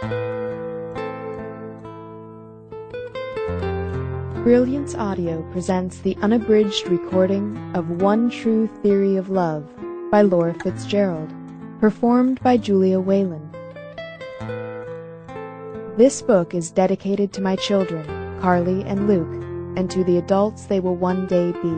Brilliance Audio presents the unabridged recording of One True Theory of Love by Laura Fitzgerald, performed by Julia Whalen. This book is dedicated to my children, Carly and Luke, and to the adults they will one day be.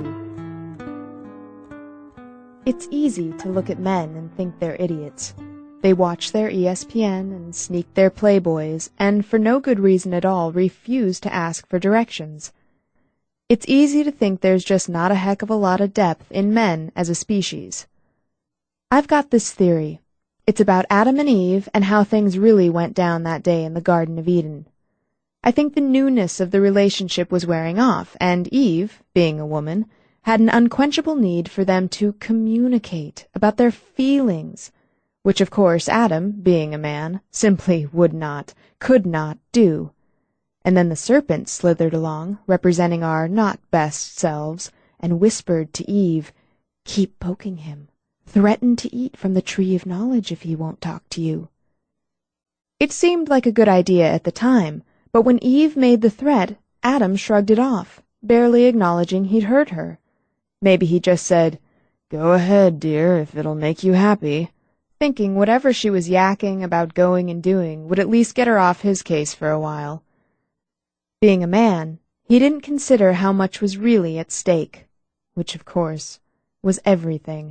It's easy to look at men and think they're idiots. They watch their ESPN and sneak their Playboys, and for no good reason at all refuse to ask for directions. It's easy to think there's just not a heck of a lot of depth in men as a species. I've got this theory. It's about Adam and Eve and how things really went down that day in the Garden of Eden. I think the newness of the relationship was wearing off, and Eve, being a woman, had an unquenchable need for them to communicate about their feelings, which of course Adam, being a man, simply would not, could not do. And then the serpent slithered along, representing our not best selves, and whispered to Eve, "Keep poking him. Threaten to eat from the tree of knowledge if he won't talk to you." It seemed like a good idea at the time, but when Eve made the threat, Adam shrugged it off, barely acknowledging he'd heard her. Maybe he just said, "Go ahead, dear, if it'll make you happy," thinking whatever she was yakking about going and doing would at least get her off his case for a while. Being a man, he didn't consider how much was really at stake, which, of course, was everything.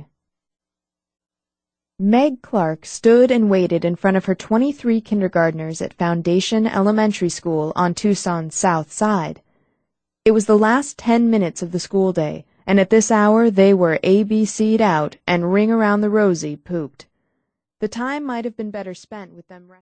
Meg Clark stood and waited in front of her 23 kindergartners at Foundation Elementary School on Tucson's south side. It was the last 10 minutes of the school day, and at this hour they were ABC'd out and Ring Around the Rosie pooped. The time might have been better spent with them